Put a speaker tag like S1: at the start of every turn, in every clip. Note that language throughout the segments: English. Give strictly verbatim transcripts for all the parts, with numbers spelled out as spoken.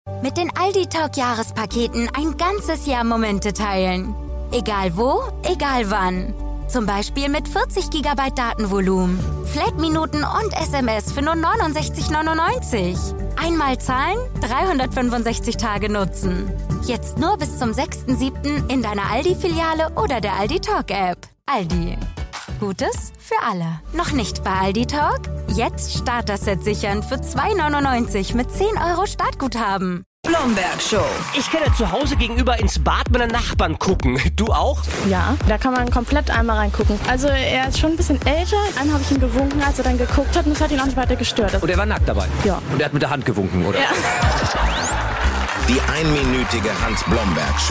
S1: Mit den Aldi Talk Jahrespaketen ein ganzes Jahr Momente teilen. Egal wo, egal wann. Zum Beispiel mit vierzig Gigabyte Datenvolumen, Flat-Minuten und S M S für nur neunundsechzig neunundneunzig. Einmal zahlen, dreihundertfünfundsechzig Tage nutzen. Jetzt nur bis zum sechsten siebten in deiner Aldi-Filiale oder der Aldi Talk App. Aldi. Gutes für alle. Noch nicht bei Aldi Talk? Jetzt Starter-Set sichern für zwei neunundneunzig mit zehn Euro Startguthaben.
S2: Blomberg Show. Ich kann ja zu Hause gegenüber ins Bad meiner Nachbarn gucken. Du auch?
S3: Ja, da kann man komplett einmal reingucken. Also er ist schon ein bisschen älter. Einem habe ich ihm gewunken, als er dann geguckt hat, und das hat ihn auch nicht weiter gestört.
S2: Und er war nackt dabei?
S3: Ja.
S2: Und er hat mit der Hand gewunken, oder?
S3: Ja.
S4: Die einminütige Hans-Blomberg-Show.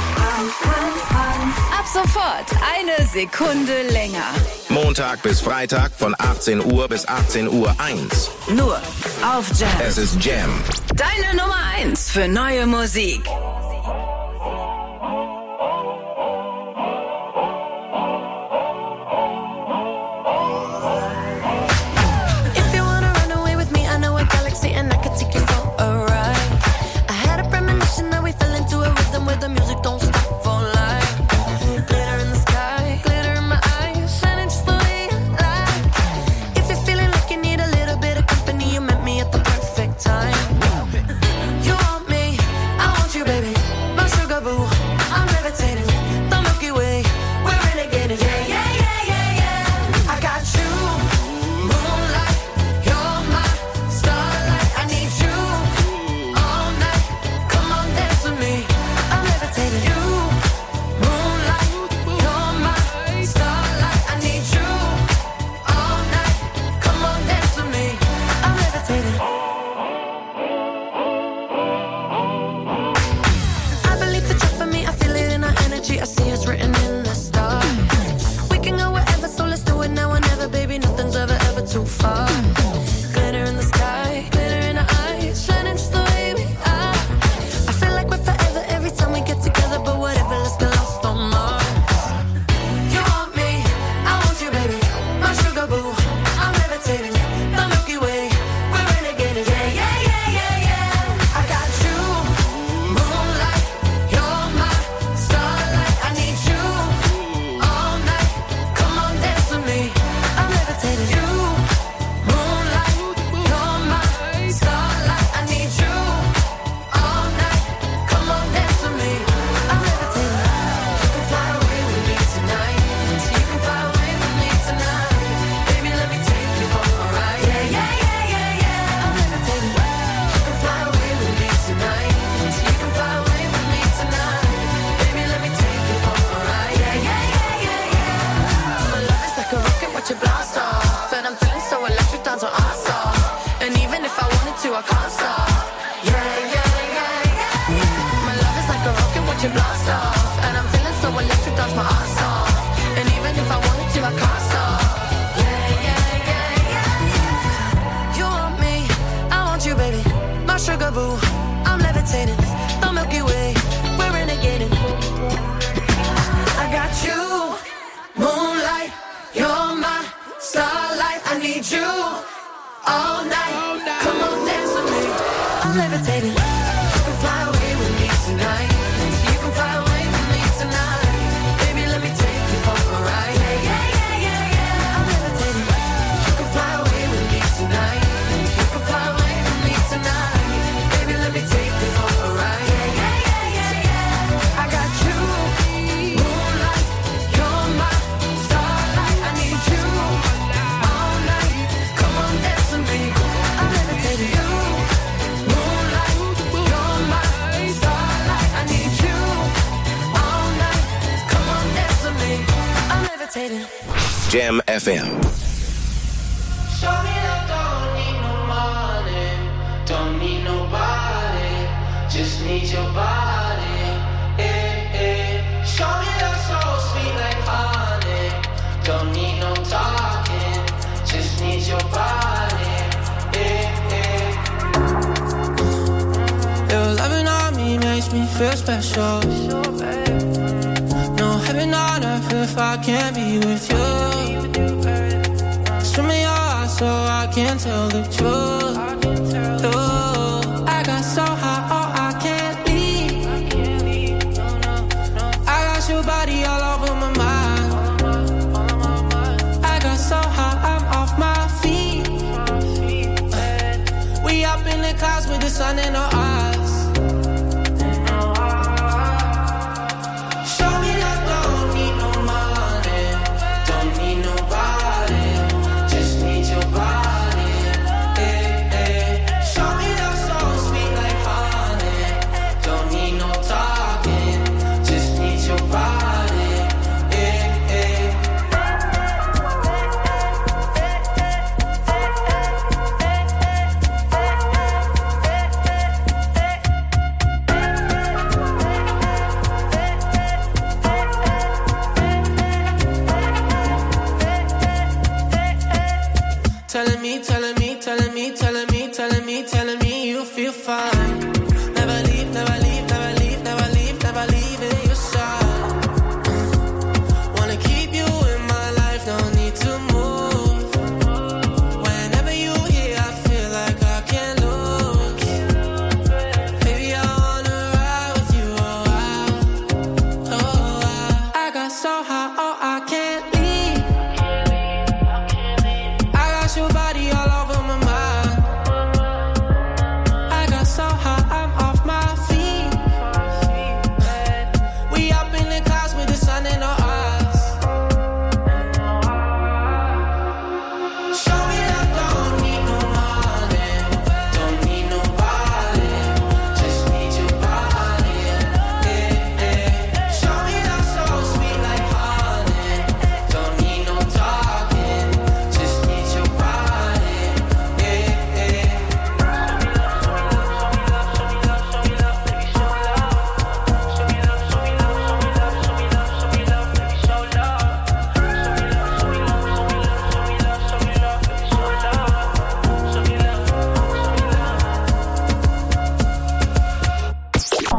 S5: Ab sofort eine Sekunde länger.
S4: Montag bis Freitag von achtzehn Uhr bis achtzehn Uhr eins.
S5: Nur auf Jam.
S4: Es ist Jam.
S5: Deine Nummer eins für neue Musik.
S4: Jam F M.
S6: Feel special. No heaven on earth if I can't be with you. Swim in your eyes so I can tell the truth. Ooh, I got so high, oh,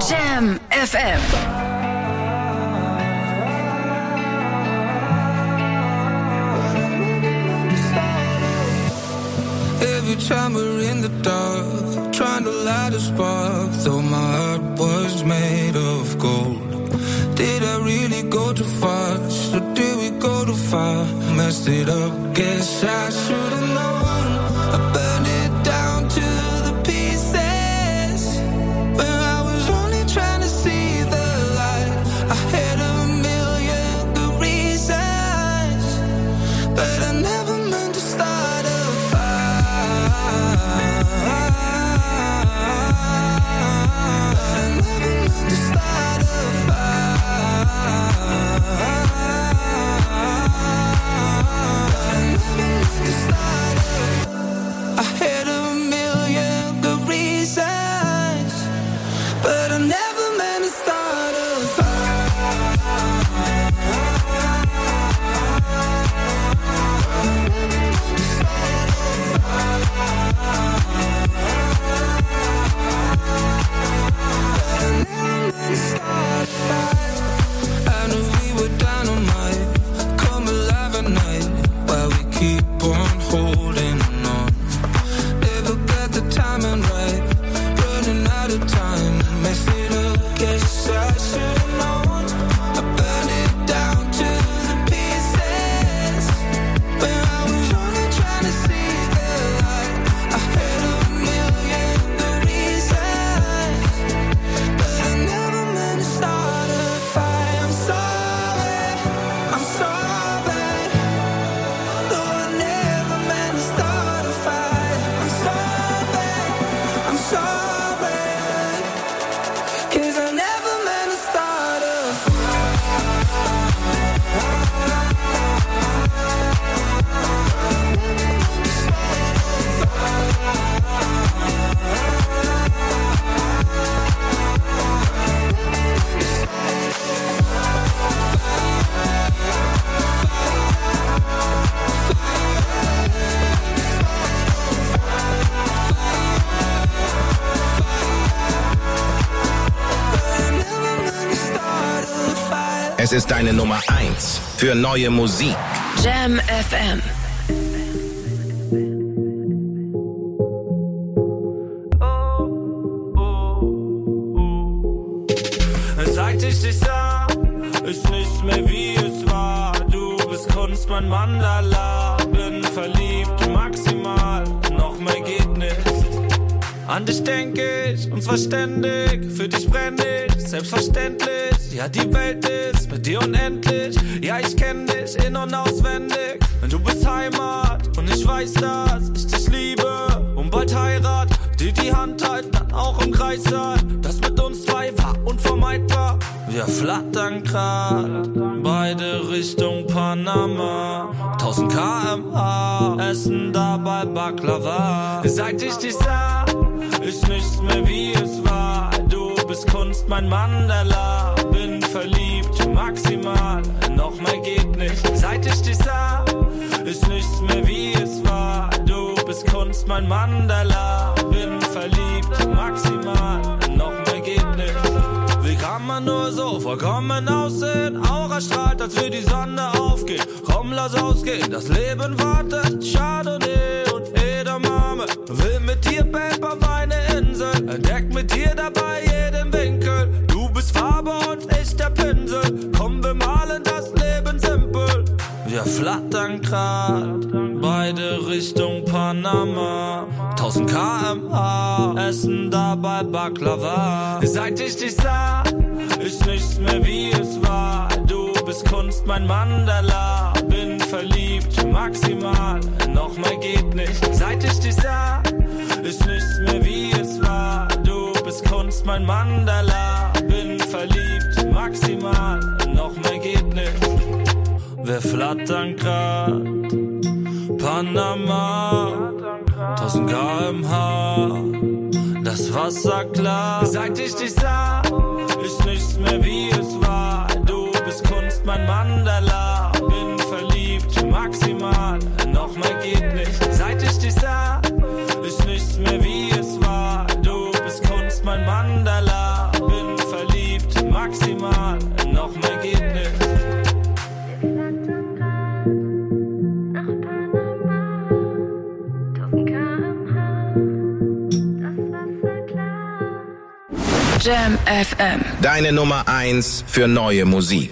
S5: Jam F M.
S6: Every time we're in the dark, trying to light a spark, though my heart was made of gold. Did I really go too fast, or did we go too far? Messed it up, guess I should've known. I burned it down to the pieces, when I was only trying to see the light. I had a million good reasons, but I never meant to start a fire. I never meant to start a I had a million good reasons, but I never meant to start a fire. I knew we were dynamite, come alive at night, while we keep on holding on. Never got the timing right, running out of time, messed it up, guess I should've known. I burned it down to the pieces, when I was only trying to see the light. I had a million good reasons, but I never meant to start a fight. I'm sorry, I'm sorry, no, I never meant to start a fight. I'm sorry, I'm sorry, 'cause I never meant to start a
S4: Es ist deine Nummer eins für neue Musik.
S5: Jam F M.
S6: Seit ich dich sah, ist nichts mehr wie es war. Du bist Kunst, mein Mandala. Bin verliebt, maximal, noch mehr geht nicht. An dich denk ich, und zwar ständig. Für dich brenn ich, selbstverständlich. Ja, die Welt ist mit dir unendlich. Ja, ich kenn dich in- und auswendig. Du bist Heimat und ich weiß, dass ich dich liebe. Und bald Heirat, die die Hand halten, dann auch im Kreis sein. Das mit uns zwei war unvermeidbar. Wir flattern grad, beide Richtung Panama. tausend Kilometer pro Stunde, essen dabei Baklava. Seit ich dich sah, ist nichts mehr wie es war. Du bist Kunst, mein Mandala. Bin verliebt, maximal, noch mehr geht nicht. Seit ich dich sah, ist nichts mehr wie es war. Du bist Kunst, mein Mandala. Bin verliebt, maximal, noch mehr geht nicht. Wie kann man nur so vollkommen aussehen? Aura strahlt, als würde die Sonne aufgehen. Komm, lass ausgehen, das Leben wartet. Chardonnay und Edamame. Will mit dir Babe auf eine Insel. Entdeck mit dir dabei jeden Winkel. Du bist Farbe und ich der Pinsel. Komm, wir malen das Leben simpel. Wir flattern grad, beide Richtung Panama. tausend Kilometer pro Stunde, essen dabei Baklava. Seit ich dich sah, ist nichts mehr wie es war. Du bist Kunst, mein Mandala. Bin verliebt, maximal, noch mehr geht nicht. Seit ich dich sah, ist nichts mehr wie es war. Du bist Kunst, mein Mandala. Bin verliebt, maximal, noch mehr geht nicht. Wir flattern grad, Panama, tausend Kilometer pro Stunde, das Wasser klar. Seit ich dich sah, ist nichts mehr wie es war. Du bist Kunst, mein Mandala. Bin verliebt, maximal, noch mehr geht nicht. Seit ich dich sah, ist nichts mehr wie es war. Du bist Kunst, mein Mandala. Bin maximal, noch mehr geht nicht.
S5: Jam F M.
S4: Deine Nummer eins für neue Musik.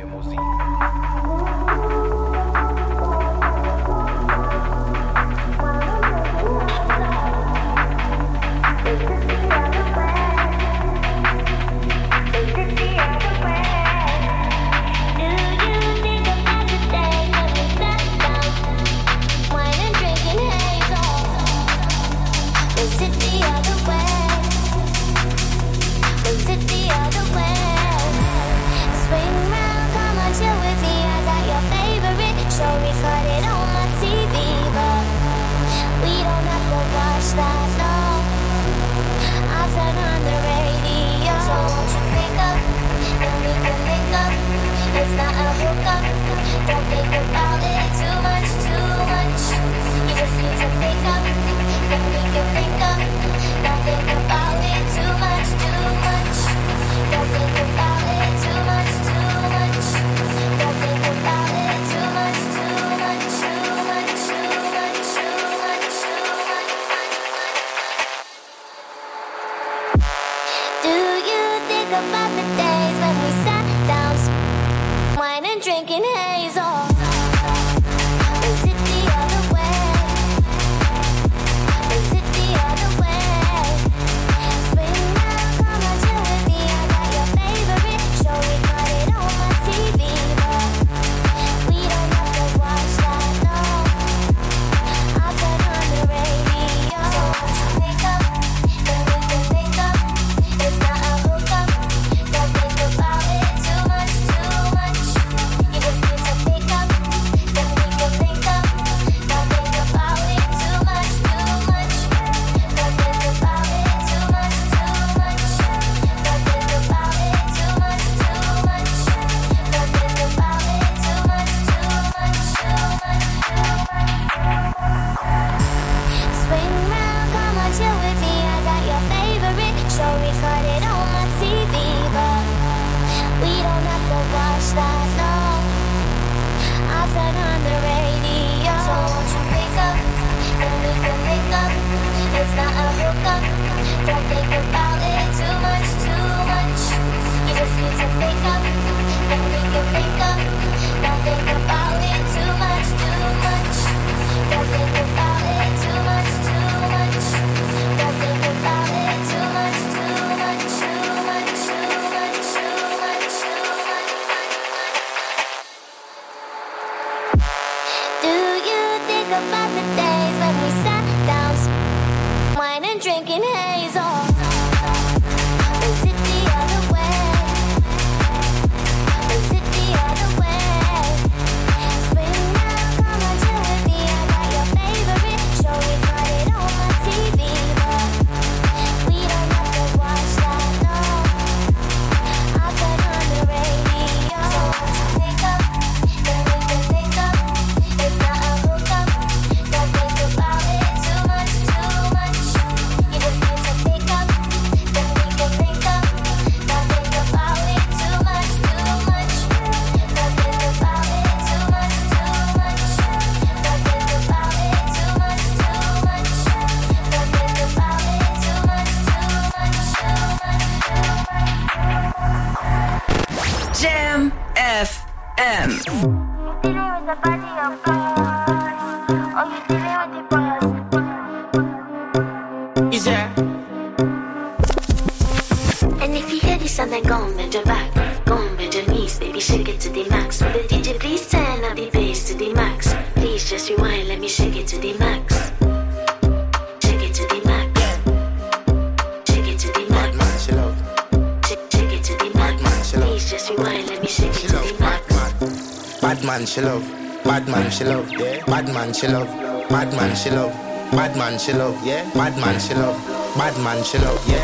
S7: She love, bad man she love, yeah. Bad man she love, bad man she love, bad man she love, yeah. Bad man she love, bad man she love, yeah.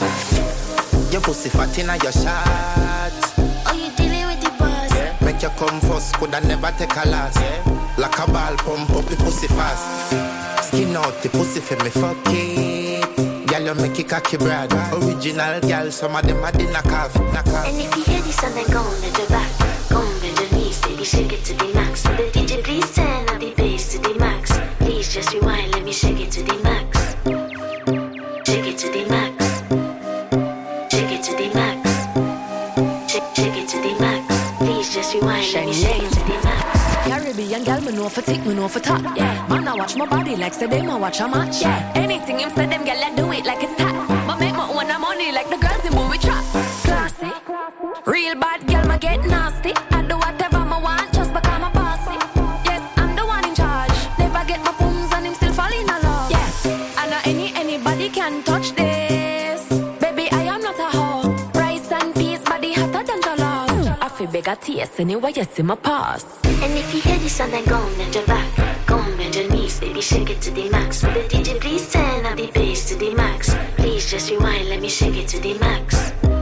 S7: Your pussy fat inna your shot.
S8: Oh, you dealing with the boss?
S7: Yeah. Make you come first, coulda never take a last. Yeah. Like a ball pump up the pussy fast. Skin out the pussy for me fuck it. Girl, you make it cocky brad. Original girl, some of them are the knockoff, knockoff.
S8: And if you hear this song, then go on bend your back. Go on bend your knees, baby, shake it to the max. Will the D J please turn up the bass to the max? Please just rewind, let me shake it to the max. Shake it to the max. Shake it to the max. Shake, shake it to the max. Please just rewind, let me shake it to the max.
S9: Caribbean girl, me know for tick, me know for top. Yeah, man, I watch my body like say they ma watch a match. Yeah, anything him say them girl, I do it like it's tax. But make my own money like the girls in movie trap. Classy, real bad girl, ma get nasty. I do whatever I want just because I'm bossy. Yes, I'm the one in charge. Never get my pums and him still fall in love. Yeah, I know any anybody can touch this. Baby, I am not a hoe. Rice and peas, body hotter than jollof. I feel bigger taste anyway, you see my pass.
S8: And if you hear this song, then go on bend your back. Go on bend your knees, baby, shake it to the max. Will the D J please turn up the bass to the max? Please just rewind, let me shake it to the max.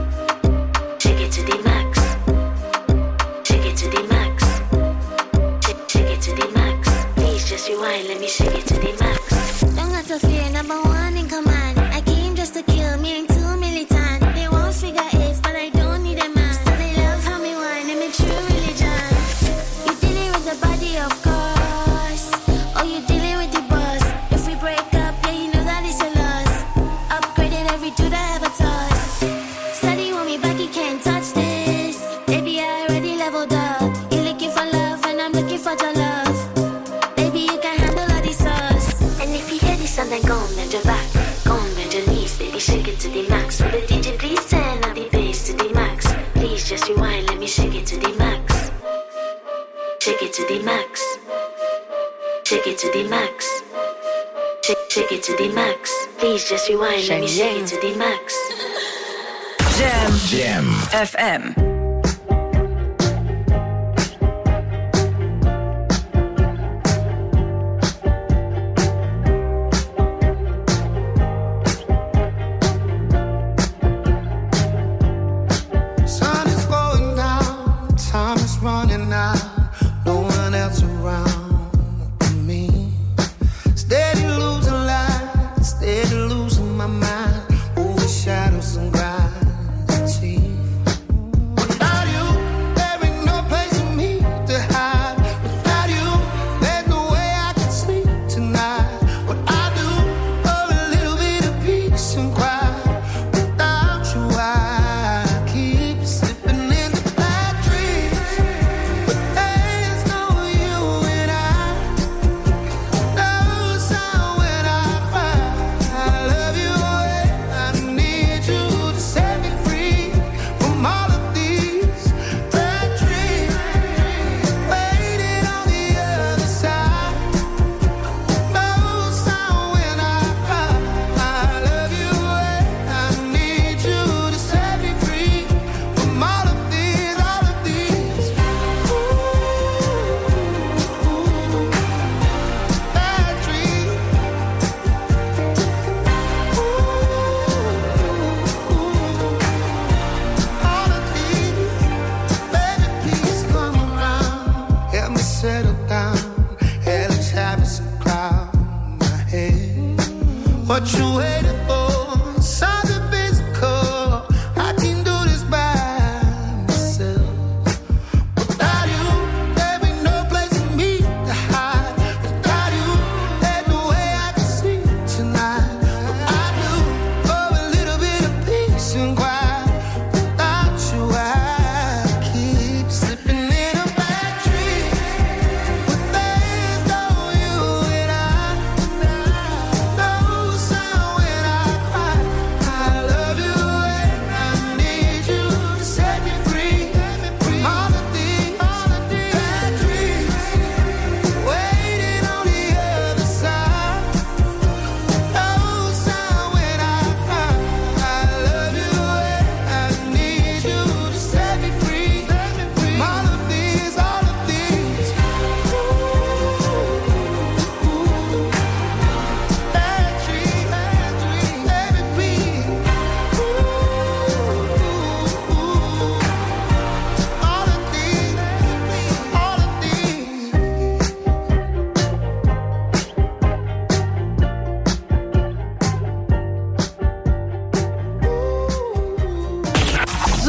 S8: Shake it to the max. Shake it to the max. Shake, shake it to the max. Please just rewind, let me shake it to the max.
S10: Don't got to fear, number one in command. I came just to kill, me ain't too militant. They won't figure eight, but I don't need a man. So they love how me whine, and me true religion. You dealing with the body, of course. Or you dealing with the boss. If we break up, yeah, you know that it's a loss. Upgrading every dude I ever touched. Steady want me back, you can't touch this. Baby, I already leveled up. You looking for love, and I'm looking for your love. Baby, you can handle all these sauce.
S8: And if you hear this song, then go on bend your back. Go on bend your knees, baby, shake it to the max. Will the D J please turn up the bass to the max? Please just rewind, let me shake it to the max. Shake it to the max. Shake it to the max. Shake, shake it to the max. Please just rewind, let me shake it to the max.
S5: Jam,
S4: Jam
S5: F M.
S11: Sun is going down, time is running out. No one else around but me. Steady losing light, steady losing my mind. Over shadows and gravity.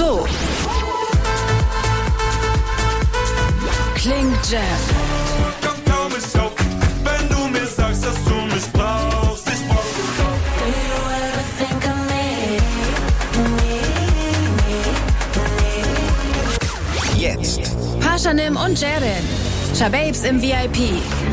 S5: So klingt Jam.
S6: Komm kaum ich auf, wenn du mir sagst, dass du mich brauchst. Ich brauch dich auch.
S8: Do you ever think of me?
S4: Jetzt.
S5: Pashanim und Jaren. Shababes im V I P.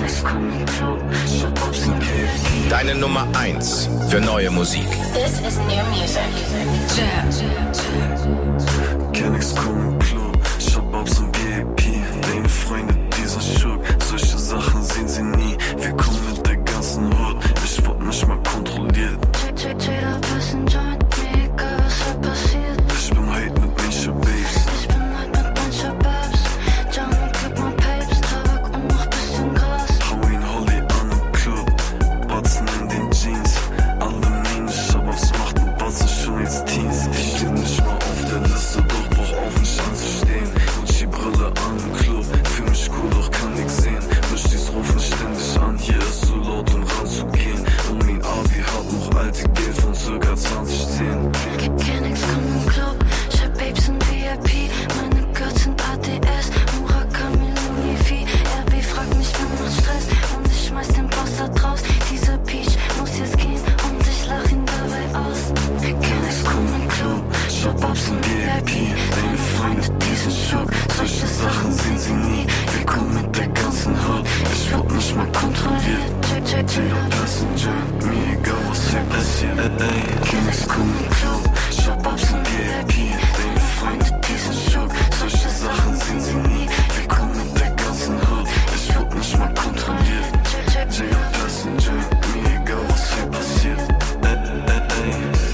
S4: Deine Nummer eins für neue Musik.
S8: This is new music.
S5: Jam.
S12: Kenn nix cool im Club, ich hab Bobs im V I P. Deine Freunde, dieser Schub, solche Sachen sehen sie nie. Wir kommen mit der ganzen Hut, ich wurde nicht mal kontrolliert.
S8: Jeder Passenger mit mir, egal was halt passiert.
S12: Ich bin heute mit den Shababes.
S8: Ich bin heute mit meinen Shababs. Jam und gib mal Papes, Tabak und noch bisschen Gras.
S12: Hau ihn Holly an im Club, Batzen in den Jeans. Alle meine Shababs machten Batzen schon als Teens. Ich steh nicht mal auf der Liste, doch brauch auf mich anzustehen. Gucci-Brille an im Club, fühl mich cool, doch kann nix sehen. Mischtis rufen ständig an, hier ist zu laut, um ranzugehen. Und mein Abi hat noch alte Geld von circa zwanzig zehn.
S8: Kenn nix, komm im Club. Ich hab Babes in V I P. Meine Girls sind A D S. Murakami, Louis V. R B fragt mich, wer macht Stress. Und ich schmeiß den Boss da draus. Dieser Peach muss jetzt gehen und ich lach ihn dabei aus.
S12: Kenn nix, komm im Club, ich hab Bobs im V I P. Deine Freunde, diesen Schock, solche Sachen sehen sie nie. Wir kommen mit der ganzen Hut, ich werd nicht mal kontrolliert. Jeder Passenger, mir egal was hier passiert. Ey, kenn nix, komm im Club, ich hab Bobs im V I P. Deine Freunde, diesen Schock, solche Sachen sehen sie nie. Wir kommen mit der ganzen Hut, ich werd nicht mal kontrolliert. Jeder Passenger, mir egal was hier passiert. Ey, ey, ey.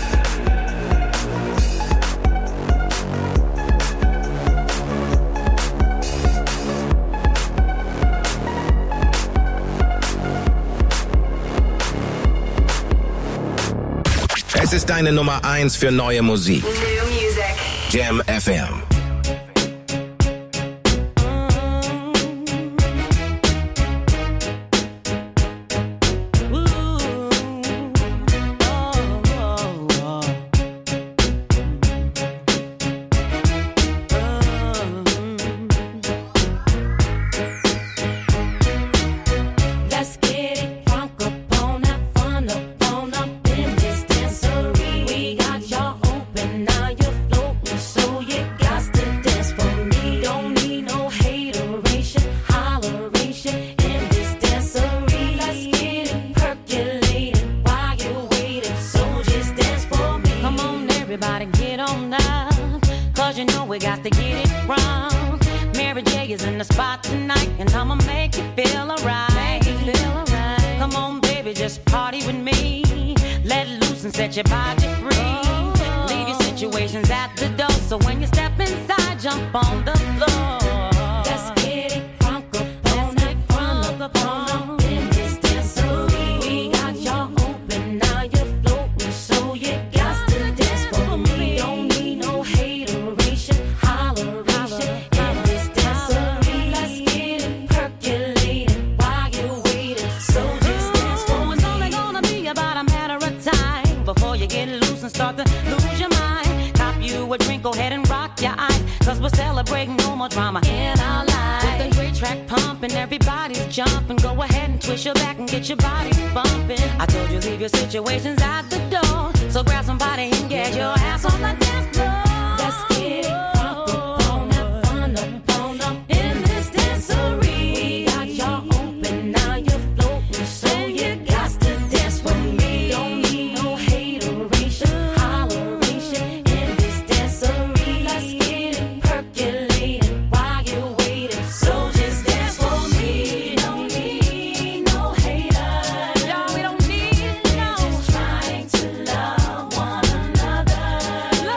S4: Es ist deine Nummer eins für neue Musik.
S5: New music.
S4: Jam F M.
S9: Let's get it crunk up on that fun up on up in this dancery. We got y'all open, now you're floating, so you got to dance for me. Don't need no hateration, holleration in this dancery. Let's get it percolated while you're waiting, so just dance for me. Come on, everybody, get on now, cause you know we got to get it wrong. Mary J is in the spot tonight, and I'ma make you feel alright. Make you feel alright. Come on, baby, just party with me. Let loose and set your body free. Leave your situations at the door, so when you step inside, jump on the floor. Let's get it crunk up on that crunk up on in this dancery. We got y'all open, now you're floating, so you got to dance for me. Don't need no hateration, holleration in this dancery. Let's get it percolated while you're waiting, so just dance for me. It's only gonna be about a matter of time before you get loose and start to lose your mind. Cop you a drink, go ahead and rock your eyes, cause we're celebrating no more drama in our lives. With the great track pumping, everybody's jumping. Go ahead and twist your back and get your body bumping. I told you leave your situations at the door, so grab somebody and get your ass on the dance floor. Let's get it crunk up on that fun up on up in this dancery. We got y'all open, now you're floating, so you got to dance for me. Don't need no hateration, holleration in this dancery. Let's get it percolated while you're waiting, so just dance for me. Don't need no haters, y'all, we don't need no. Just trying to love one another.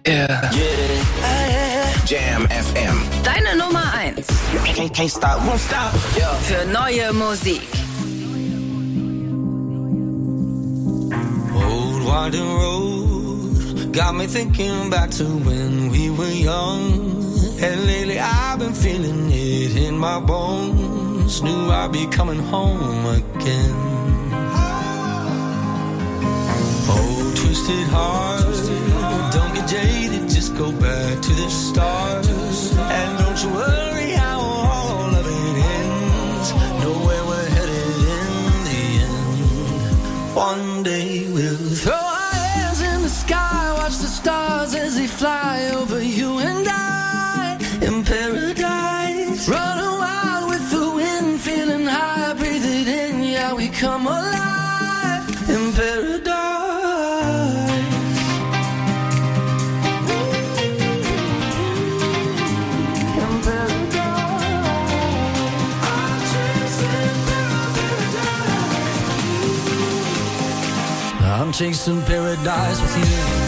S2: Yeah.
S4: Jam F M.
S5: Deine Nummer eins.
S7: Can't, can't stop, won't stop. Yeah.
S5: Für neue Musik.
S6: Old winding road got me thinking back to when we were young. And lately I've been feeling it in my bones. Knew I'd be coming home again. Oh, twisted heart, don't get jaded, just go back to the start. And don't you worry how all of it ends. Know where we're headed in the end. One day we'll throw our hands in the sky, watch the stars as they fly over you and I. In paradise, running wild with the wind, feeling high, breathe it in, yeah, we come alive. In paradise. I'm chasing paradise with you.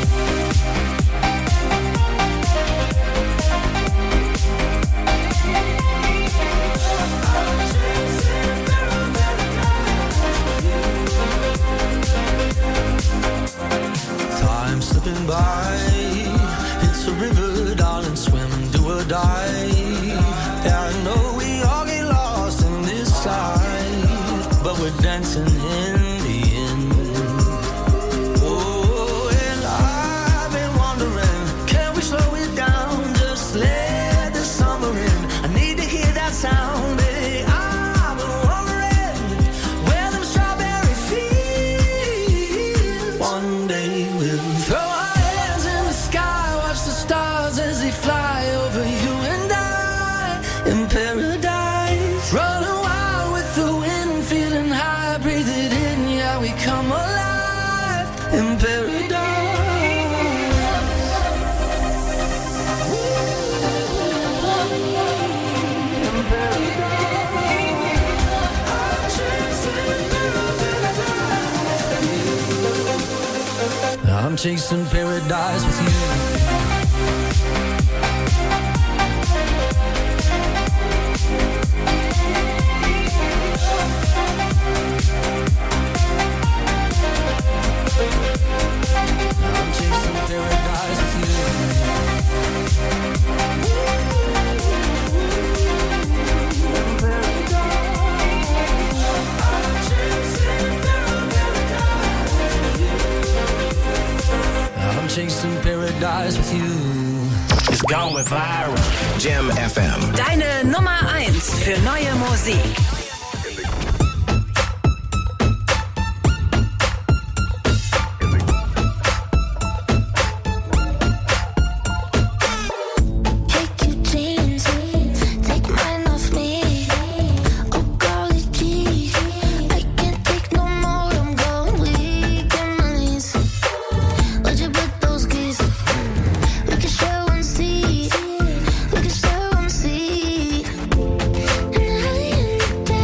S6: Time slipping by, it's a river, darling, swim, do or die. Yeah, I know we all get lost in this life, but we're dancing in. Sound, baby, I'm wondering where them strawberry fields. One day we'll throw our hands in the sky, watch the stars as they fly over you and I. In paradise, running wild with the wind, feeling high, breathe it in, yeah, we come alive. In paradise. I'm chasing paradise with you. I'm chasing paradise with you. I'm chasing paradise with you. It's going viral.
S4: Jam F M.
S5: Deine Nummer eins für neue Musik.
S10: And I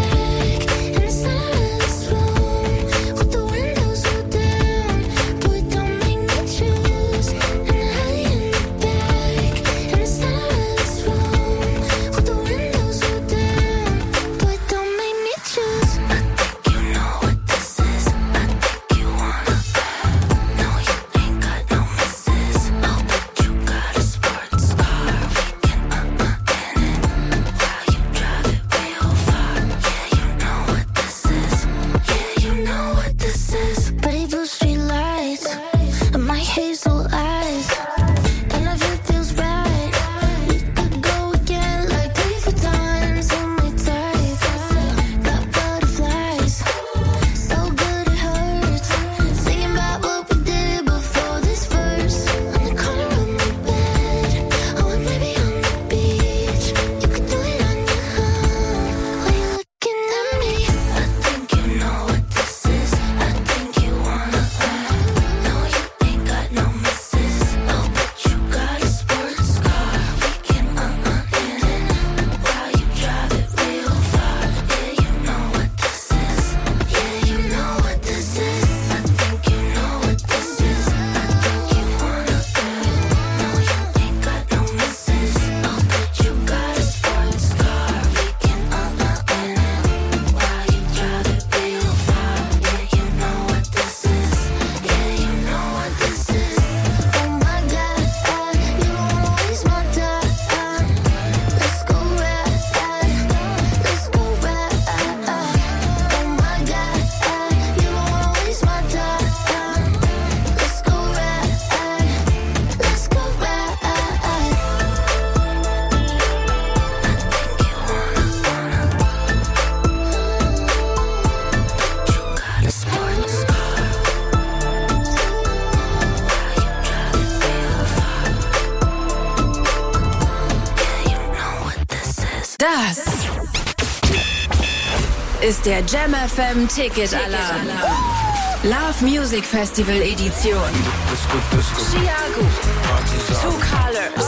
S5: ist der Jam F M Ticket Alarm. Love Music Festival Edition. Chiago, Two Colors,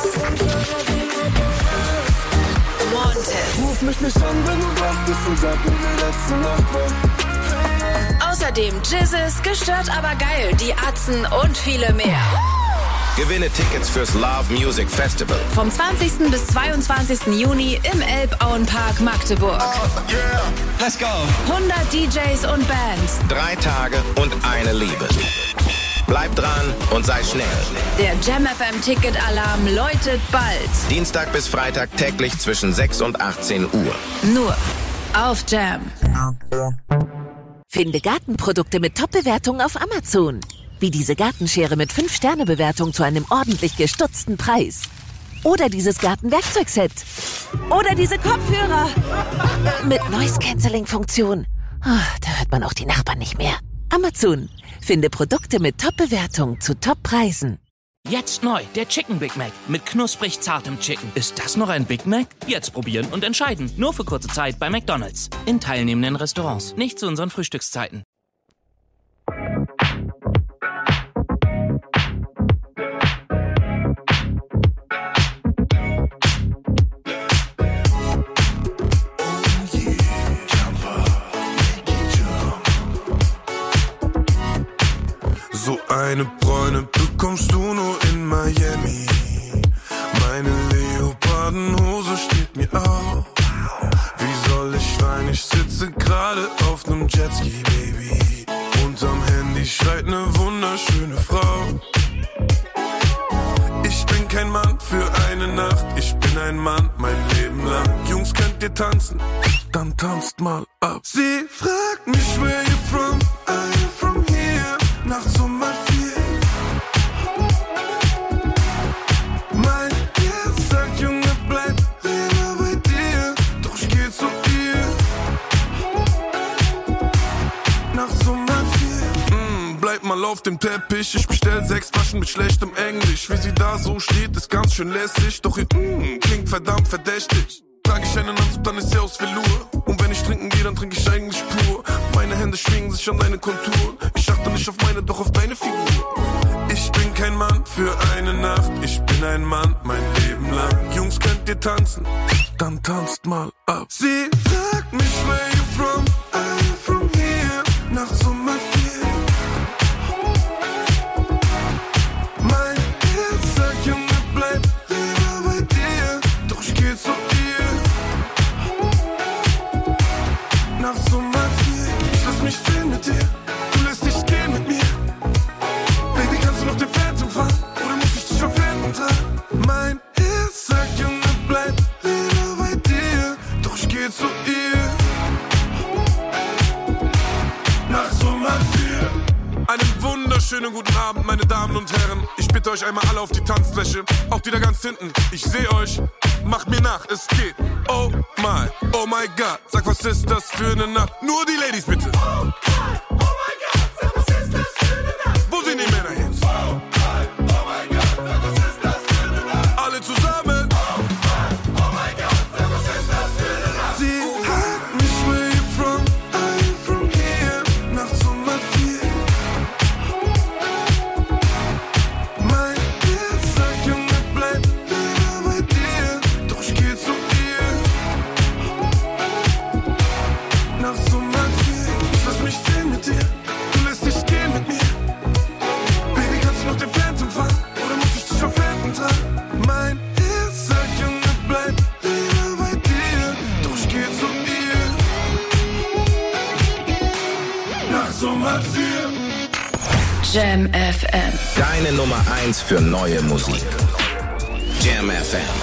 S5: Wanted.
S11: Ruf mich nicht an, wenn du wach bist und sag mir, wie letzte Nacht war.
S5: Außerdem Jizzes, gestört aber geil, die Atzen und viele mehr.
S4: Gewinne Tickets fürs Love Music Festival.
S5: Vom zwanzigsten bis zweiundzwanzigsten Juni im Elbauenpark Magdeburg.
S4: Oh, yeah.
S2: Let's go.
S5: hundert D Js und Bands.
S4: Drei Tage und eine Liebe. Bleib dran und sei schnell.
S5: Der Jam F M Ticket Alarm läutet bald.
S4: Dienstag bis Freitag täglich zwischen sechs und achtzehn Uhr.
S5: Nur auf Jam.
S13: Finde Gartenprodukte mit Top-Bewertungen auf Amazon. Wie diese Gartenschere mit fünf Sterne Bewertung zu einem ordentlich gestutzten Preis. Oder dieses Gartenwerkzeugset. Oder diese Kopfhörer. Mit Noise-Canceling-Funktion. Oh, da hört man auch die Nachbarn nicht mehr. Amazon. Finde Produkte mit Top-Bewertung zu Top-Preisen.
S14: Jetzt neu, der Chicken Big Mac mit knusprig zartem Chicken. Ist das noch ein Big Mac? Jetzt probieren und entscheiden. Nur für kurze Zeit bei McDonald's. In teilnehmenden Restaurants. Nicht zu unseren Frühstückszeiten.
S15: So eine Bräune bekommst du nur in Miami. Meine Leopardenhose steht mir auf. Wie soll ich weinen? Ich sitze gerade auf nem Jetski, Baby. Unterm Handy schreit ne wunderschöne Frau. Ich bin kein Mann für eine Nacht. Ich bin ein Mann mein Leben lang. Jungs, könnt ihr tanzen? Dann tanzt mal ab. Sie fragt mich, where you from? Are you from here? Nachts um halb vier. Mein Herz sagt, Junge, bleib lieber bei dir. Doch ich geh zu ihr. Nachts um halb vier. Mm, bleib mal auf dem Teppich. Ich bestell sechs Flaschen mit schlechtem Englisch. Wie sie da so steht, ist ganz schön lässig. Doch ihr mm, klingt verdammt verdächtig. Trag ich einen Anzug, dann ist sie aus Velour. Und wenn ich trinken gehe, dann trinke ich eigentlich pur. Meine Hände schwingen sich an deine Kontur. Ich achte nicht auf meine, doch auf deine Figur. Ich bin kein Mann für eine Nacht. Ich bin ein Mann mein Leben lang. Jungs, könnt ihr tanzen? Dann tanzt mal ab. Sie fragt mich, where you from? Are you from here? Nachts um halb vier. Mein Herz sagt, Junge, bleib lieber bei dir. Doch ich geh zu ihr. Nachts um halb vier. Ich lass mich filmen mit dir. Du lässt dich gehen mit mir. Baby, kannst du noch den Phantom fahren? Oder muss ich dich auf Phantom tragen? Mein Herz sagt, Junge, bleib lieber bei dir. Doch ich geh zu ihr. Nachts um halb vier. Einen wunderschönen guten Abend, meine Damen und Herren. Ich bitte euch einmal alle auf die Tanzfläche. Auch die da ganz hinten. Ich seh euch. Macht mir nach, es geht. Oh my, oh my God. Sag, was ist das für eine Nacht? Nur die Ladies bitte. Oh my, oh my God. Sag, was ist das für eine Nacht? Wo sind die Männer jetzt? Oh my, oh my God. Sag, was ist das für eine Nacht? Alle zusammen. Oh my, oh my God. Sag, was ist das für eine Nacht? Sie fragt mich, where you from? Are you from here? Nachts um halb vier. Mein Herz sagt, Junge, bleib lieber bei dir. Doch ich geh zu ihr. Nachts um halb vier. Ich lass mich filmen mit dir. Du lässt dich gehen mit mir. Baby, kannst du noch den Phantom fahren? Oder muss ich dich auf Phantom tragen? Mein Herz sagt, Junge, bleib lieber bei dir. Doch ich geh zu ihr. Nachts um halb vier.
S5: Jam F M.
S4: Deine Nummer eins für neue Musik. Jam F M.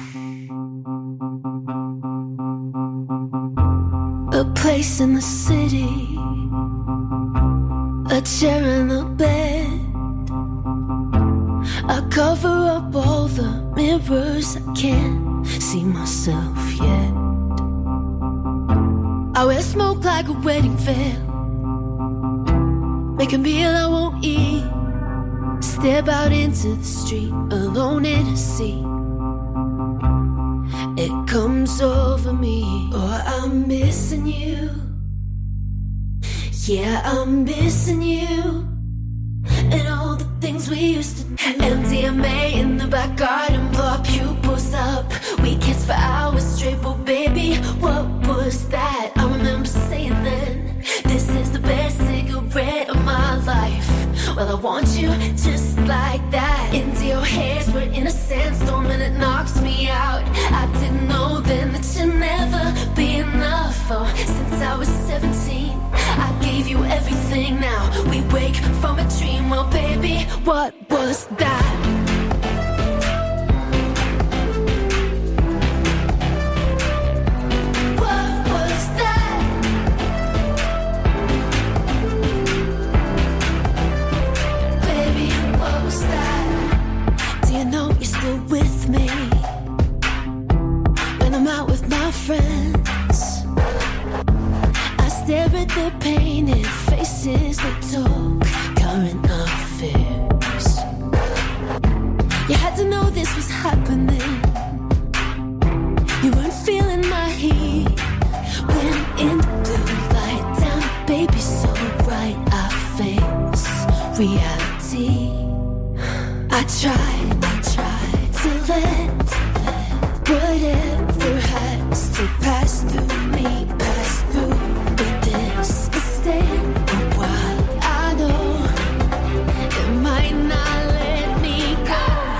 S10: A place in the city, a chair in the bed. I cover up all the mirrors, I can't see myself yet. I wear smoke like a wedding veil, make a meal I won't eat, step out into the street, alone in a sea. It comes over me, oh, I'm missing you.
S8: Yeah, I'm missing you and all the things we used to do. M D M A in the back garden, blow our pupils up. We kissed for hours straight, but baby, what was that? I remember saying then, this is the best cigarette of my life. Well, I want you just like that. Into your hairs, we're in a sandstorm and it knocks me out. I didn't know then that you'd never be enough. Oh, since I was seventeen, I gave you everything. Now we wake from a dream. Well, baby, what was that? What was that? Baby, what was that? Do you know you're still with me when I'm out with my friends? I stare at their painted faces that talk current affairs. You had to know this was happening. You weren't feeling my heat when in the blue light down, baby, so bright I face reality. I tried, I tried to let whatever has to pass through me, pass through. But this is staying a while. I know it might not let me go.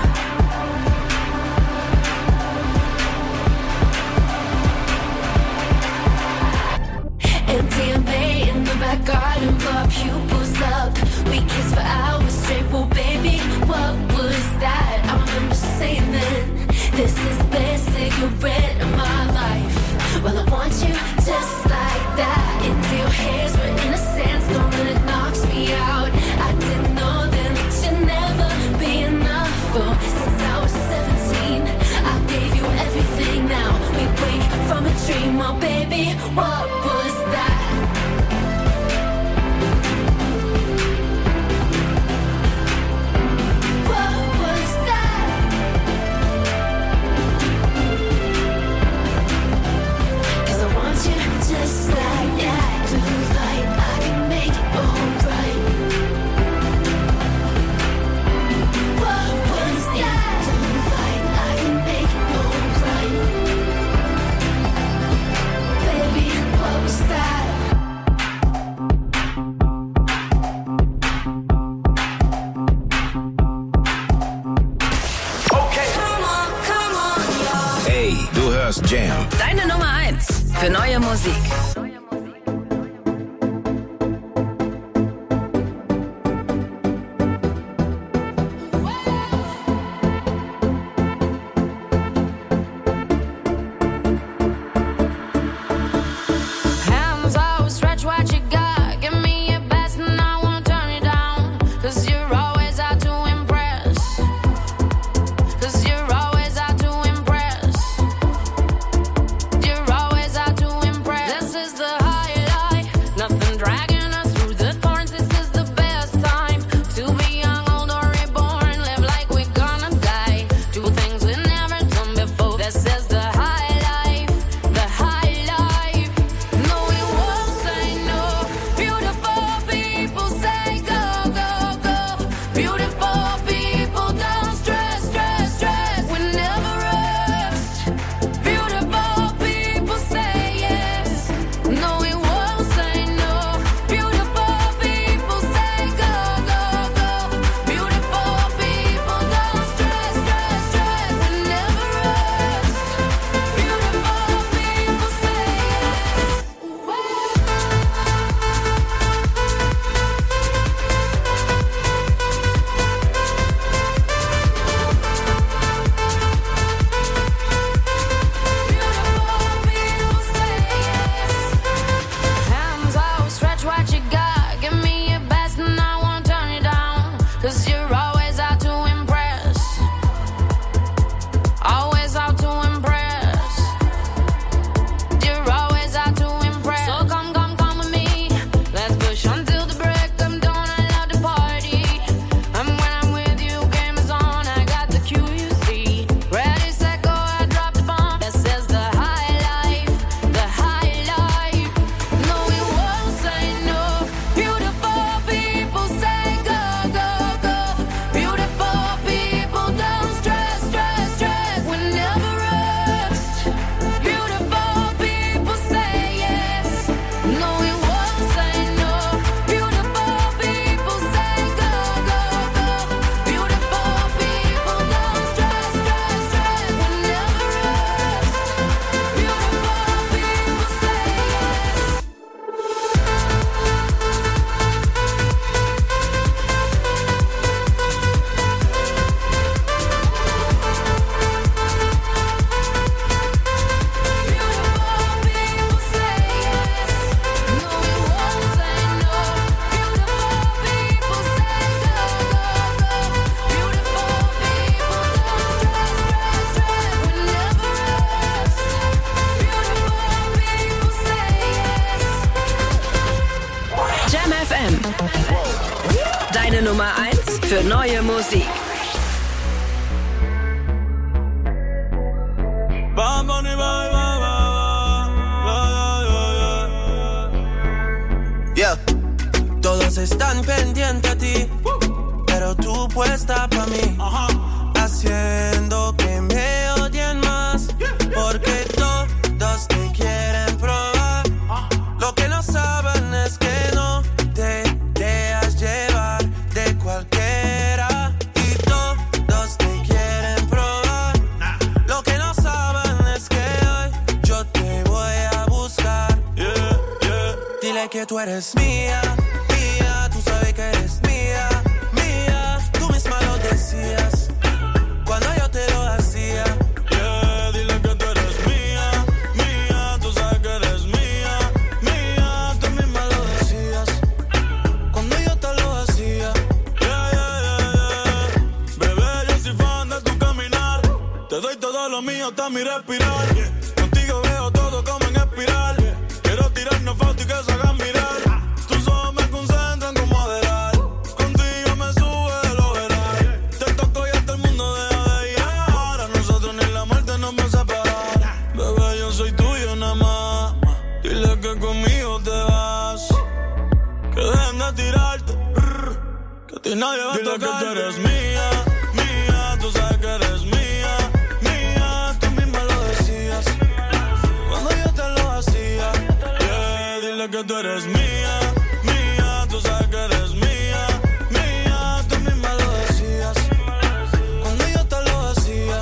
S8: M D M A in the back garden, blow our pupils up. We kissed for hours straight. Well, baby, what was that? I remember saying then, this is the best cigarette of my life. Well, I want you just like that. Into your hairs, we're in a sandstorm and it knocks me out. I didn't know then that you'd never be enough. Oh, since I was seventeen, I gave you everything. Now we wake from a dream. Oh, baby, what was that? What was that? Cause I want you just like that. Blue light, I can make it alright. What was that? Blue light, I can make it alright. Baby, what was that?
S4: Ey, du hörst Jam.
S5: Deine Nummer eins für neue Musik.
S9: Hands out, stretch what you got. Give me your best and I won't turn it down. Cause you're always out to impress. Cause you're always out to impress. You're always out to impress. This is
S5: Jam F M. Deine Nummer eins für neue Musik.
S16: Yeah. Todos están pendientes a ti, pero tú puesta pa' mí, haciendo que me odien más, porque todos te quieren probar. Lo que no saben es que no te dejas llevar de cualquiera, y todos te quieren probar. Lo que no saben es que hoy yo te voy a buscar. Yeah, yeah. Dile que tú eres mía, mía, tú sabes que eres mía, mía, tú misma lo decías cuando yo te lo hacía.
S6: Yeah, dile que tú eres mía, mía, tú sabes que eres mía, mía, tú misma lo decías cuando yo te lo hacía. Yeah, yeah, yeah, yeah. Bebé, yo soy fan de tu caminar, te doy todo lo mío hasta mi respirar. Contigo veo todo como en espiral, quiero tirarnos fotos y que se hagan mirar. Tus ojos me concentran como adelar, contigo me sube el overall. Te toco y hasta el mundo deja de ir. A nosotros ni la muerte nos va a separar. Bebé, yo soy tuyo nada más, dile que conmigo te vas, que dejen de tirarte, que a ti nadie va a tocar. Dile que tú eres mía, mía, tú sabes que eres mía, mía, tú misma lo decías cuando yo te lo hacía. Yeah, dile que tú eres mía, mía, tú sabes que eres mía, mía, tú misma lo decías cuando yo te lo hacía.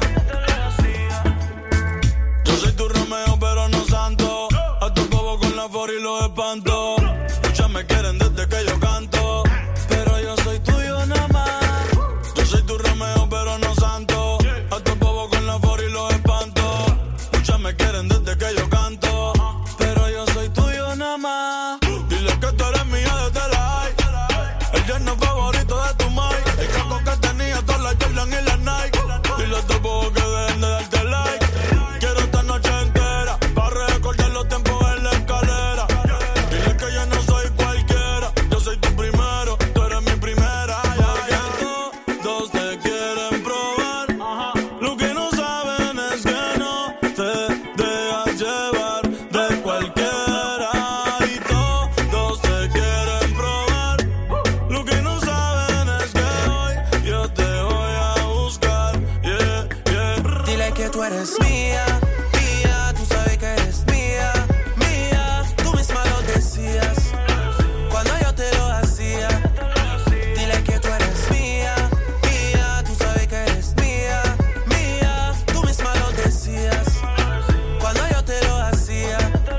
S6: Yo soy tu Romeo pero no santo, a tu bobo con la for y los espanto. Muchas me quieren desde que yo canto, pero yo soy tuyo nada más. Yo soy tu Romeo pero no santo, a tu bobo con la for y los espanto. Muchas me quieren desde que yo canto, pero yo soy tuyo nada más. Dile que tú eres mía desde la high, el yerno favorito de tu mai, el casco que tenía todas las Jordan y las Nike. Dile a tu bobo que dejen de darte like, quiero esta noche entera para recordar los tiempos en la escalera. Dile que yo no soy cualquiera, yo soy tu primero, tú eres mi primera. Ya, ya. Todos te quieren probar, lo que no saben es que no te dejas llevar de cualquiera, y todos te quieren probar. Lo que no saben es que hoy yo te voy a buscar. Yeah, yeah.
S16: Dile que tú eres mía, mía, tú sabes que eres mía, mía, tú misma lo decías cuando yo te lo hacía. Dile que tú eres mía, mía, tú sabes que eres mía, mía, tú misma lo decías cuando yo te lo hacía.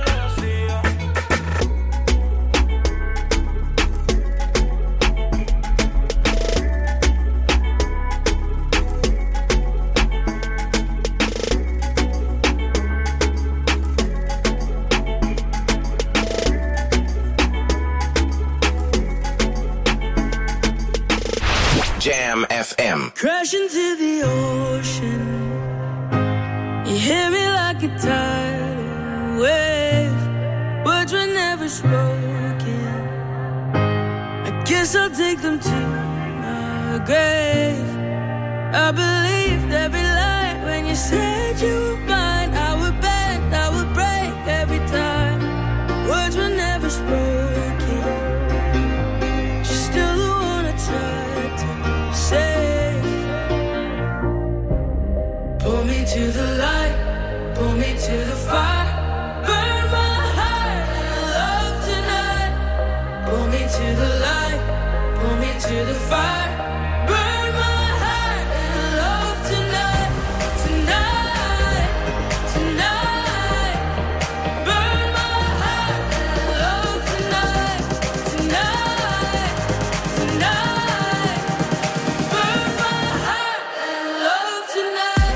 S4: Jam F M.
S17: Crash into the ocean. You hear me like a tidal wave. Words were never spoken. I guess I'll take them to my grave. I believed every lie when you said you were mine. I would bend, I would break every time. Words were never spoken. You're still the one I tried to save. Pull me to the light, pull me to the fire. Burn my heart in love tonight. Pull me to the light, pull me to the fire. Burn my heart in love tonight, tonight, tonight. Burn my heart in love tonight, tonight, tonight. Burn my heart in love tonight.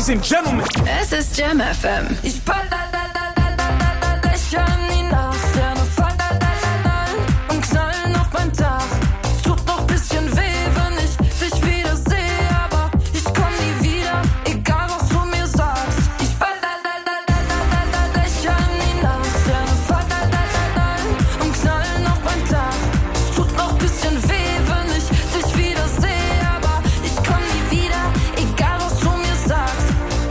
S18: Ladies and Gentlemen.
S5: Es ist Jam F M. Ich ball da da da da da da da Lächeln die Nacht. Sterne fallen da da da da und knallen auf mein Dach. Es tut noch bisschen weh, wenn ich dich wieder sehe, aber ich komm nie wieder, egal was du mir sagst. Ich ball da da da da da da da Lächeln die Nacht. Sterne fallen da da da da und knallen auf mein Dach. Es tut noch bisschen weh, wenn ich dich wieder sehe, aber ich komm nie wieder, egal was du mir sagst.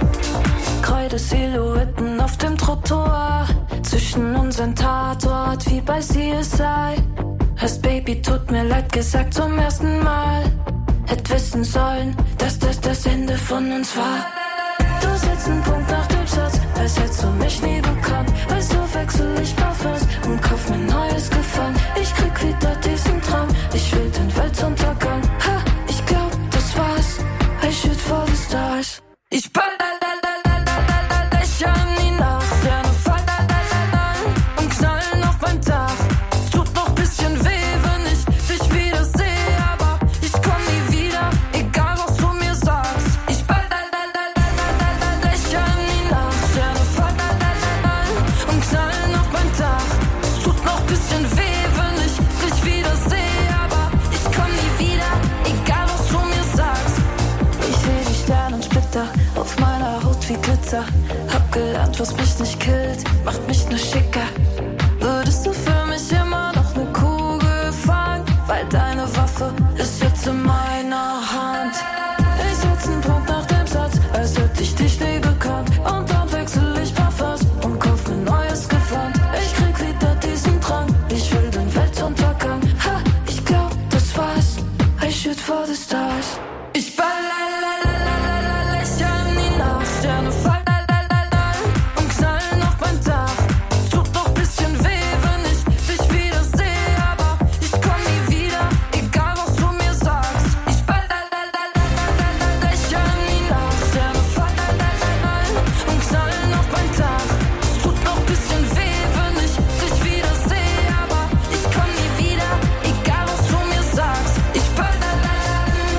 S5: Kreide Silhouetten auf dem Trottoir, zwischen unseren Tatort wie bei C S I. Hast Baby, tut mir leid gesagt zum ersten Mal. Hätt wissen sollen, dass das das Ende von uns war. Du setzt einen Punkt nach dem Satz, als hättest du mich nie bekannt. Weißt du, wechsel ich Parfums und kauf mir neues Gefallen. Ich krieg wieder diesen Traum, ich will den Weltuntergang. Ha, ich glaub, das war's, I shoot for the stars. Ich ball da da da da da da da Lächeln die Nacht. Sterne fallen da da da da und knallen auf mein Dach. Es tut noch bisschen weh, wenn ich dich wieder sehe, aber ich komm nie wieder, egal was du mir sagst. Ich ball da da da da da da da Lächeln die Nacht. Sterne fallen da da da da und knallen auf mein Dach. Es tut noch bisschen weh, wenn ich dich wieder sehe, aber ich komm nie wieder, egal was du mir sagst. Ich seh die Sternensplitter auf meiner Haut wie Glitzer. Hab gelernt, was mich nicht killt, macht mich nur schicker. Würdest du für mich immer noch ne Kugel fangen? Weil deine Waffe ist jetzt in meiner Hand. Ich setz einen Punkt nach dem Satz, als hätte ich dich nie gekannt. Und dann wechsel ich Parfums und kauf mir neues Gewand. Ich krieg wieder diesen Drang, ich will den Weltuntergang. Ha, ich glaub, das war's, I shoot for the stars. Ich ball la la la la la la Lächeln die Nacht. Sterne fallen da da da da und knallen auf mein Dach. Es tut noch bisschen weh, wenn ich dich wieder sehe, aber ich komm nie wieder, egal was du mir sagst. Ich ball da da da da da da da Lächeln die Nacht. Sterne fallen da da da da und knallen auf mein Dach. Es tut noch bisschen weh, wenn ich dich wieder sehe, aber ich komm nie wieder, egal was du mir sagst. Ich ball da da da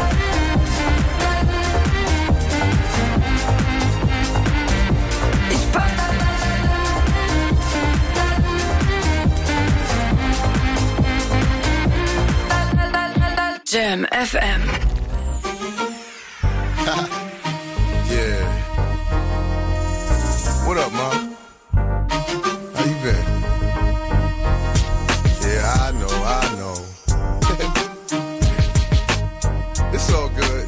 S5: Ich ball da da Jam F M.
S15: Yeah. What up, Mom? How you been? Yeah, I know, I know. It's all good.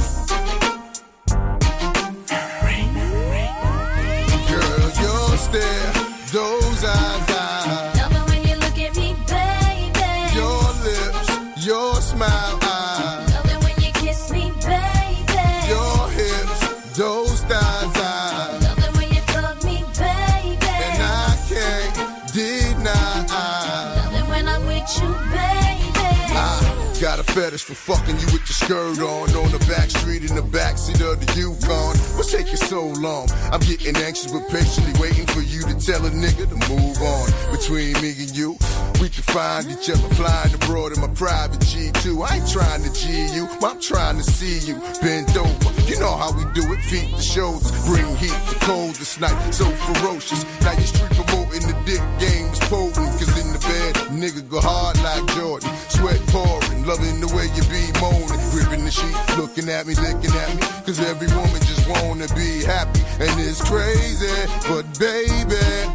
S15: Girl, your stare, those eyes, eyes.
S10: Love it when you look at me, baby.
S15: Your lips, your smile, eyes.
S10: Love it when you kiss me, baby.
S15: Your hips, those thighs, eyes.
S10: Love it when you fuck me, baby.
S15: And I can't deny.
S10: Love it when I'm with you, baby.
S15: I got a fetish for fucking you with your skirt on. On the back street in the backseat of the Yukon. What's taking so long? I'm getting anxious but patiently waiting for you to tell a nigga to move on. Between me and you, we can find each other flying abroad in my private G two. I ain't trying to G you, I'm trying to see you bend over. You know how we do it, feet to shoulders, bring heat to cold this night, so ferocious. Now your street promoting the dick game is potent, cause in the bed, nigga go hard like Jordan, sweat pouring, loving the way you be moaning, gripping the sheet, looking at me, licking at me, cause every woman just wanna be happy, and it's crazy, but baby,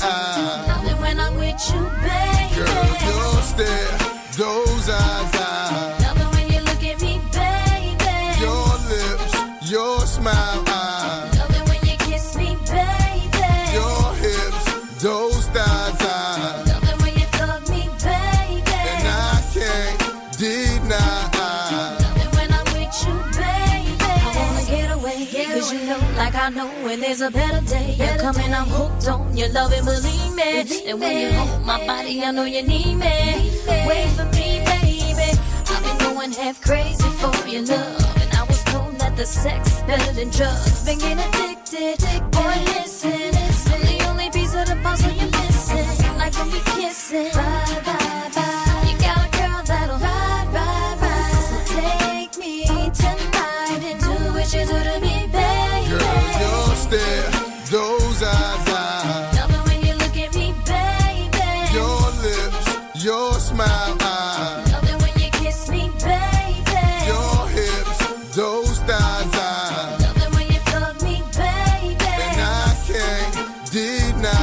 S15: I
S10: Love it when I'm with you, baby.
S15: Girl, your stare, those eyes, I
S10: Love it when you look at me, baby.
S15: Your lips, your smile, I
S10: Love it when you kiss me, baby.
S15: Your hips, those thighs, I
S10: Love it when you fuck me, baby.
S15: And I can't deny.
S10: Love it when I'm with you, baby. I wanna get away,
S8: Get
S10: cause
S8: away.
S10: you know, like I know when there's a better day. You're coming, I'm hooked on your love and believe me.
S8: Believe
S10: And when
S8: me.
S10: you hold my body, I know you need me.
S8: Need me.
S10: Wait for me, baby. I've been going half crazy for your love, and I was told that the sex is better than drugs. Been getting addicted, boy, listen, I'm the only piece of the puzzle you're missing. Like when we kissing, bye, bye, bye. You got a girl that'll ride, ride, ride. So take me tonight and do what you do to me, baby.
S15: Girl, your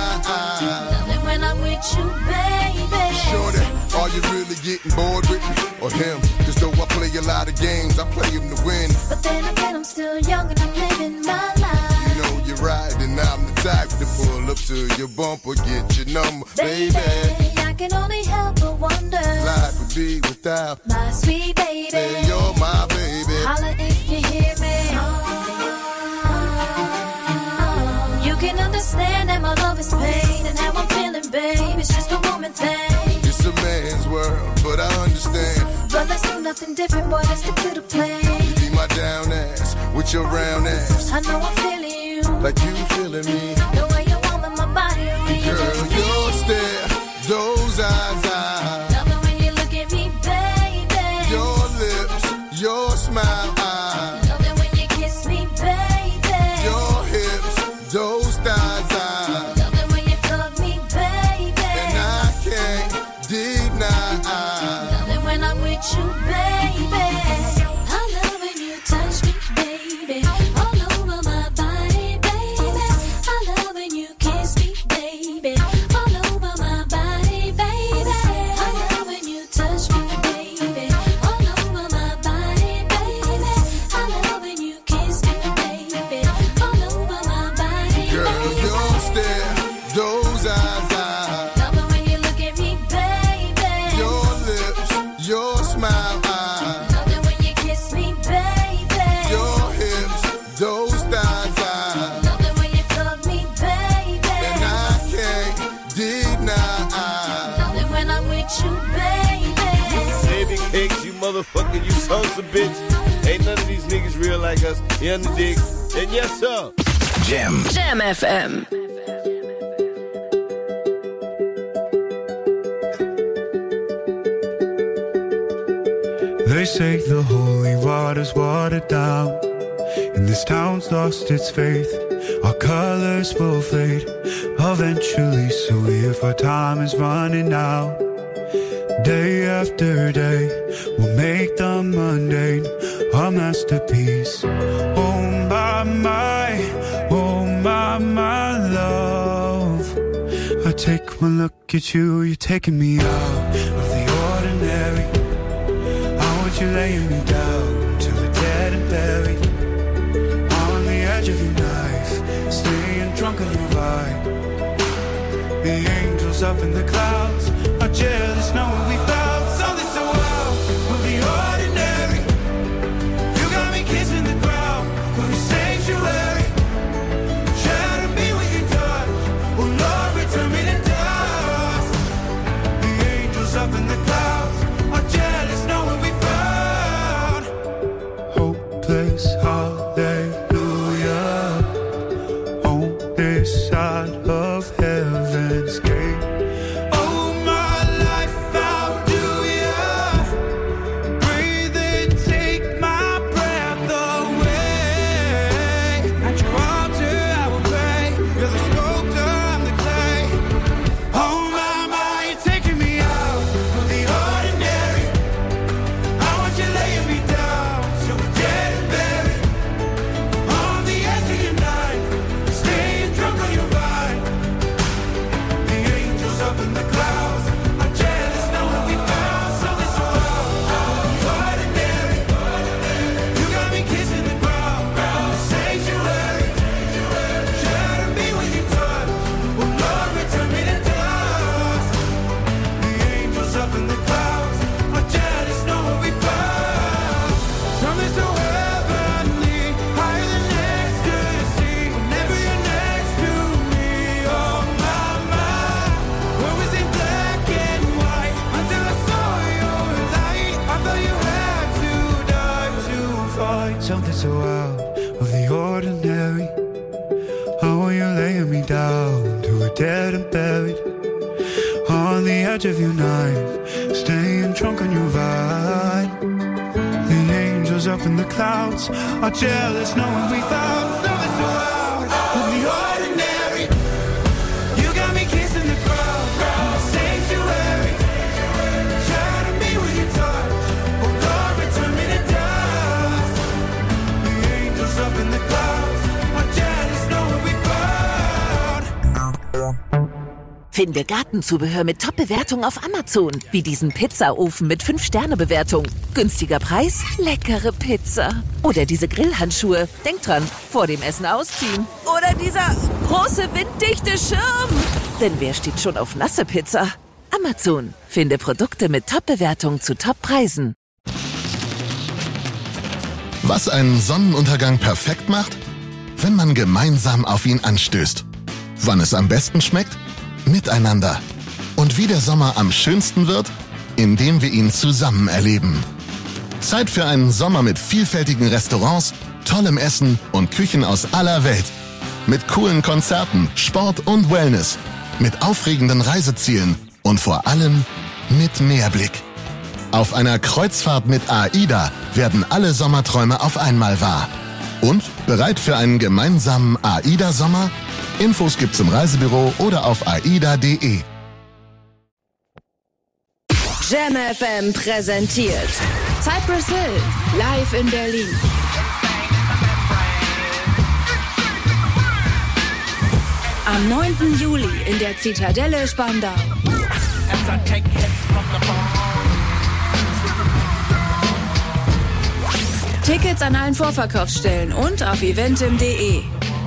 S10: Love it when I'm with you, baby.
S15: Shorty, are you really getting bored with me or him? Cause though I play a lot of games, I play them to win.
S10: But then again, I'm still young and I'm living my life.
S15: You know you're right, and I'm the type to pull up to your bumper, get your number, baby.
S10: Baby, I can only help but wonder.
S15: Life would be without
S10: my sweet baby.
S15: Say you're my baby.
S10: Holla if you hear me. You can understand that my love is pain and how I'm feeling, babe. It's just a woman thing.
S15: It's a man's world, but I understand.
S10: But let's do nothing different, boy. Let's stick to the plan.
S15: You be my down ass with your round ass.
S10: I know I'm feeling you
S15: like you feeling me.
S10: The way you warm in my body, when you
S15: girl,
S10: touch me.
S15: Your stare, those eyes, eyes.
S10: Love it when you look at me, baby.
S15: Your lips, your smile, eyes.
S10: Love it when you kiss me, baby.
S15: Your hips, those thighs, eyes.
S10: Love it when you hug me, baby.
S15: And I can't deny.
S10: Love it when I'm with you, baby. I love when you touch me, baby. All over my body, baby. I love when you kiss me, baby. All over my body, baby. I love when you touch me, baby. All over my body, baby. I love when you kiss me, baby. All over my body,
S15: girl,
S10: baby.
S15: Your stare, those eyes, eyes.
S10: Love it when you look at me, baby.
S15: Your lips, your smile, eyes.
S10: Love it when you kiss me, baby.
S15: Your hips, those thighs, eyes.
S10: Love it when you hug me, baby.
S15: And I can't deny.
S10: Love it when I'm with you, baby.
S18: Saving cakes, you motherfucker, you sons of bitch. Ain't none of these niggas real like us. You under dig? And yes, sir.
S4: Jam.
S5: Jam F M.
S19: They say the holy water's watered down, and this town's lost its faith. Our colors will fade eventually, so if our time is running out, day after day, we'll make the mundane our masterpiece. Oh my, my, oh my, my love, I take one look at you, you're taking me out of the ordinary. You laying me down till we're dead and buried on the edge of your knife, staying drunk on your vibe. The angels up in the clouds are jealous knowing we found something so wild of the ordinary. You got me kissing the ground for a sanctuary. Shatter me with your touch, oh Lord, return me to dust. The angels up in the clouds are jealous knowing we hopeless hallelujah on this side of heaven's gate. Oh my life, how do ya breathe and take my breath away? At your altar I will pray. You're the sculptor, I'm the clay. Oh my, my, you're taking me out of the ordinary. I want you laying me down so we're dead and buried on the edge of your knife, staying drunk on your vine. The angels up in the clouds are jealous knowing we found something so wild, ordinary. You got me kissing the ground, ground sanctuary. Shatter me with your touch, oh Lord, return me to dust. The angels up in the clouds are jealous knowing we found something so heavenly, higher than ecstasy. Whenever you're next to me, oh my, my. Where was it black and white until I saw your light? I thought you had to die to find something so out of the ordinary. How are you laying me down to a dead and buried on the edge of your knife, staying drunk on your vine. The angels up in the clouds are jealous knowing we found something so out of the ordinary. You got me kissing the ground, ground sanctuary. Shatter me with your touch, oh Lord, return me to dust. The angels up in the clouds are jealous knowing we found
S13: Finde Gartenzubehör mit Top-Bewertung auf Amazon. Wie diesen Pizzaofen mit fünf Sterne Bewertung. Günstiger Preis, leckere Pizza. Oder diese Grillhandschuhe. Denk dran, vor dem Essen ausziehen. Oder dieser große winddichte Schirm. Denn wer steht schon auf nasse Pizza? Amazon. Finde Produkte mit Top-Bewertung zu Top-Preisen.
S20: Was einen Sonnenuntergang perfekt macht? Wenn man gemeinsam auf ihn anstößt. Wann es am besten schmeckt? Miteinander. Und wie der Sommer am schönsten wird? Indem wir ihn zusammen erleben. Zeit für einen Sommer mit vielfältigen Restaurants, tollem Essen und Küchen aus aller Welt. Mit coolen Konzerten, Sport und Wellness. Mit aufregenden Reisezielen und vor allem mit Meerblick. Auf einer Kreuzfahrt mit AIDA werden alle Sommerträume auf einmal wahr. Und bereit für einen gemeinsamen AIDA-Sommer? Infos gibt's im Reisebüro oder auf aida punkt de.
S21: Jam F M präsentiert Cypress Hill live in Berlin. Am neunten Juli in der Zitadelle Spandau. Tickets an allen Vorverkaufsstellen und auf eventim punkt de.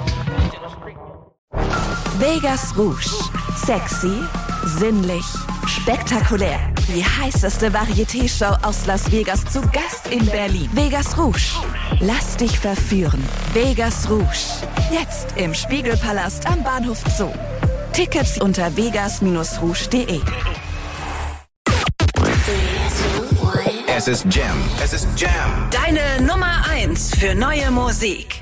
S22: Vegas Rouge. Sexy, sinnlich, spektakulär. Die heißeste Varieté-Show aus Las Vegas zu Gast in Berlin. Vegas Rouge. Lass dich verführen. Vegas Rouge. Jetzt im Spiegelpalast am Bahnhof Zoo. Tickets unter vegas Bindestrich rouge punkt de.
S4: Es ist Jam. Es ist Jam.
S21: Deine Nummer eins für neue Musik.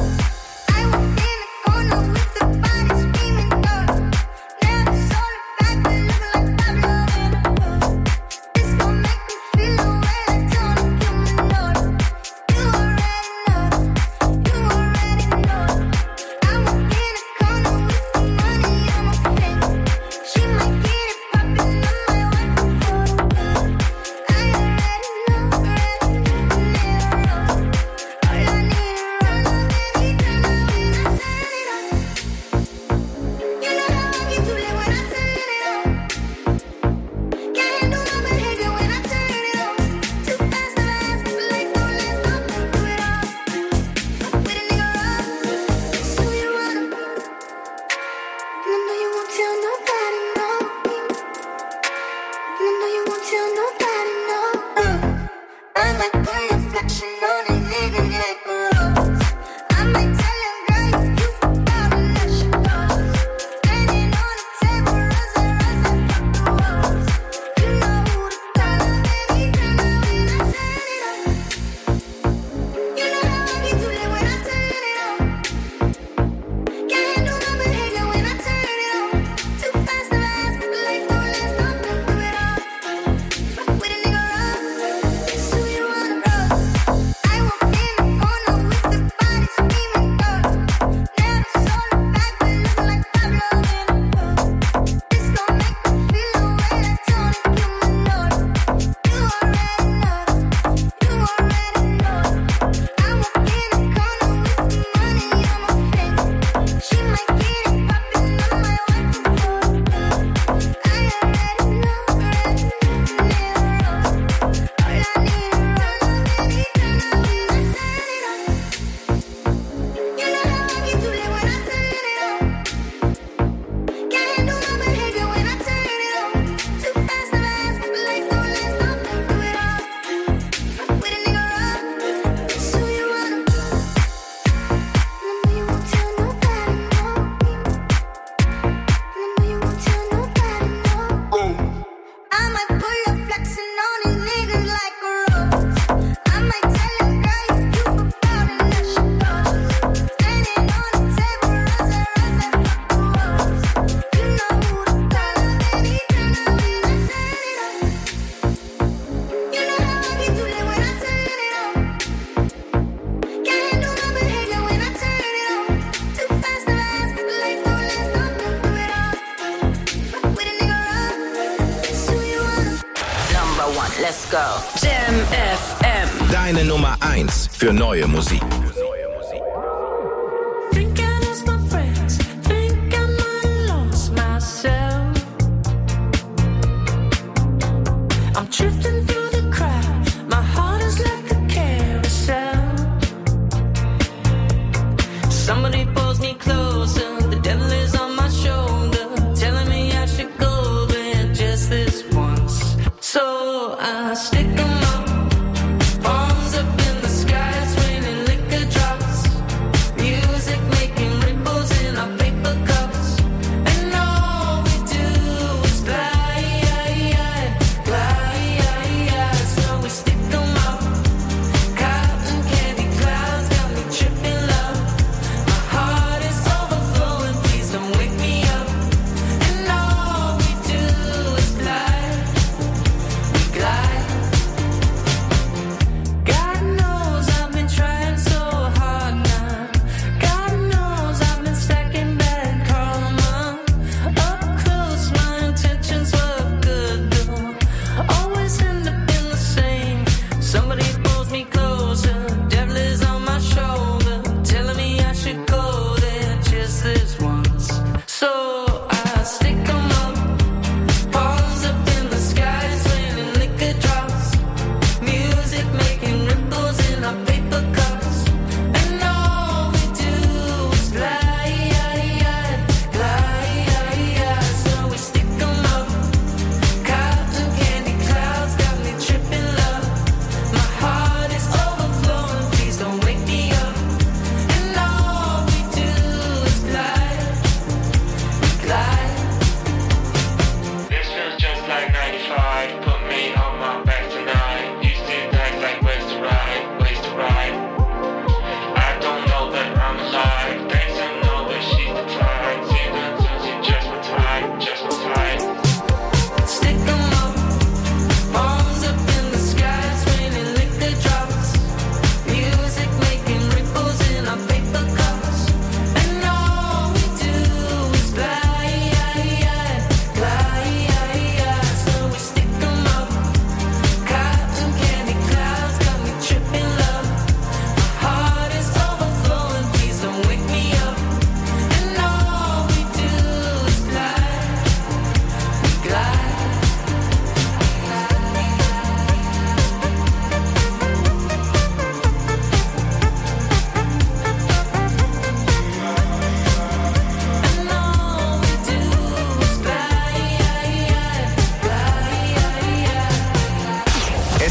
S21: Let's go. Jam F M.
S4: Deine Nummer eins für neue Musik.
S17: Think I lost my friends. Think I might have lost myself.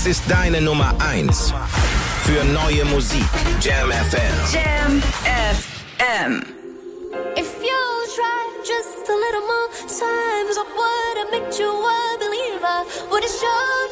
S4: Es ist deine Nummer eins. Für neue Musik. Jam F M.
S5: Jam F M.
S10: If you try just a little more times, I would have made you a believer. Would have shown